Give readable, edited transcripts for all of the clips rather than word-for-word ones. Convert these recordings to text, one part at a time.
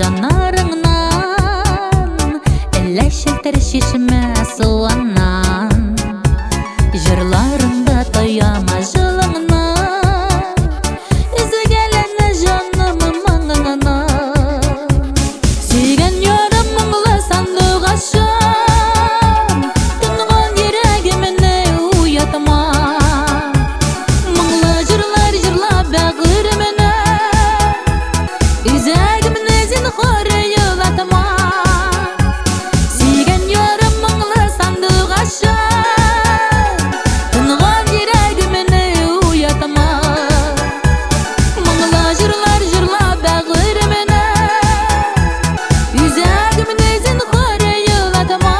жанарыңнан, әллә шелтер шешімі суаннан. Жырларыңда тояма жылыңнан, үзігелені жаным маңыңнан. Сүйген ярым мұңлы сандық ашам, тұнған ерегіміне уятма. Мұңлы жырлар жырлап бәғіріміне, үзегіміне зинхар йылатма. Сүйген ярым мұңлы сандық ашам, тұнған ерегіміне уятма. Мұңлы жырлар жырлап бәғіріміне, үзегіміне зинхар йылатма.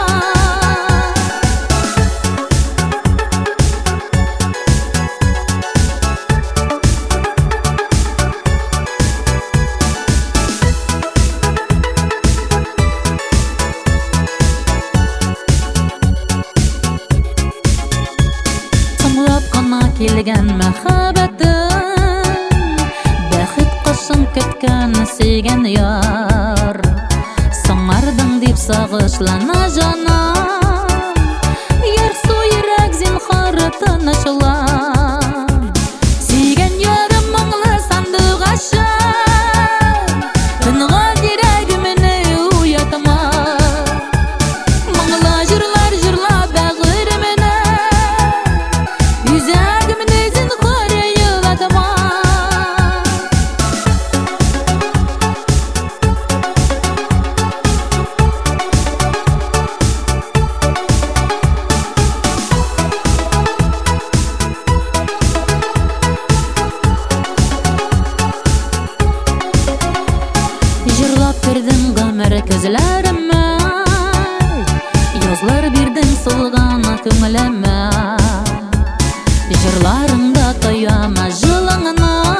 Сыңлап қана келген мәхәббәтің, бәхет құшын көткән сөйген яр. Сыңардың дип сағышлана жанам, ярсу йөрәк зинхары тынычлан. Сөйген ярым мұңлы сандық ашам, тынган йөрәгемне уятма. Мұңлы жырлар жырлап бәғіріміне, үзегімне зинхар йылатма. Жырлап кірдің ғұмыр көзләріме, язлар бирдің солғана көңіліме. Жырларыңда тояма жылыңнан,